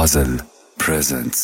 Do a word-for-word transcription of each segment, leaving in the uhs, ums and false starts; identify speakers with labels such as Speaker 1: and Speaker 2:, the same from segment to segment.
Speaker 1: Puzzle presents.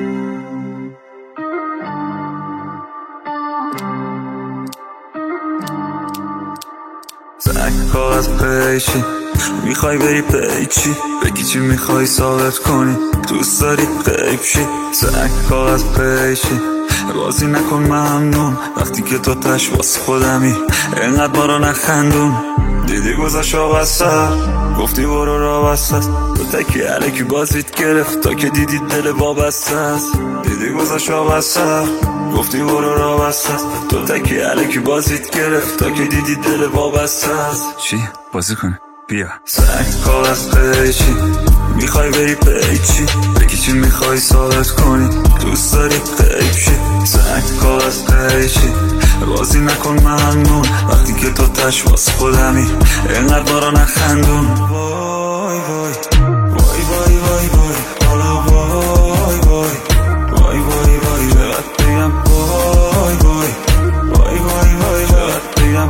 Speaker 2: زنگ کاغذ پیچی میخوای بری پیچی بگی چی میخوای ثابت کنی دوست داری غیب شی. زنگ کاغذ پیچی بازی نکن ممنون وقتی که تو تش واسه خودمی اینقدر ما رو نخندون. دیدی گذاشت آبسته گفتی برو را بسته است تو تکی علیکی بازیت گرفت تا که دیدی دل وابسته است. دیدی گذاشت آبسته گفتی برو را بسته است تو تکی علیکی بازیت گرفت تا که دیدی دل وابسته است.
Speaker 1: چی؟ بازی کنه؟ بیا.
Speaker 2: سنگ کاغذ پیچی میخوای بری پیچی بگی چی میخوای ثابت کنی دوست داری غیب شی. سنگ کاغذ پیچی بازی نکن ممنون وقتی که تو تش واسه خودمی اینقدر ما رو نخندون. وای وای وای وای وای وای حالا وای وای وای وای وای چقدر بگم وای وای وای وای وای چقدر بگم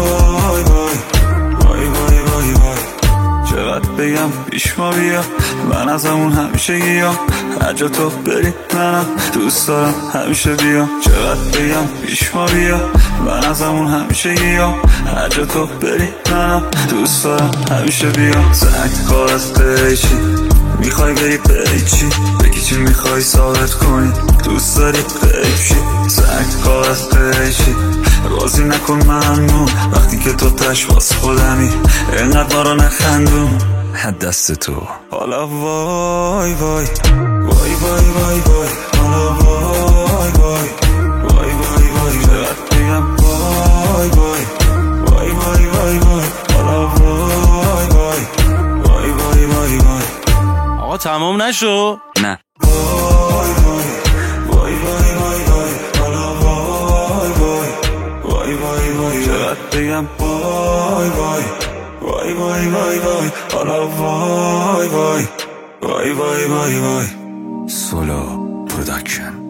Speaker 2: وای وای وای وای وای وای چقدر بگم پیش ما بیا من از همون همیشه گیام هر جا تو بری منم دوست دارم همیشه بیام. چقدر بگم پیش ما بیا من از همون همیشه گیام هر جا تو بری منم دوست دارم همیشه بیام. زنگ کاغذ پیچی میخوای بری پیچی بگی چی میخوای ثابت کنی دوست داری غیب شی. زنگ کاغذ پیچی بازی نکن ممنون وقتی که تو تش واسه خودمی اینقدر ما رو نخندون.
Speaker 1: دست تو
Speaker 2: حالا وای وای وای وای وای وای حالا وای وای وای وای وای چقدر بگم وای وای وای وای وای وای حالا وای وای وای وای وای وای
Speaker 3: آقا تمام نشو؟
Speaker 1: نه.
Speaker 2: وای وای وای وای وای وای حالا وای وای وای وای وای چقدر بگم وای وای وای وای وای وای حالا وای وای وای وای وای وای
Speaker 1: سولو پروداکشن.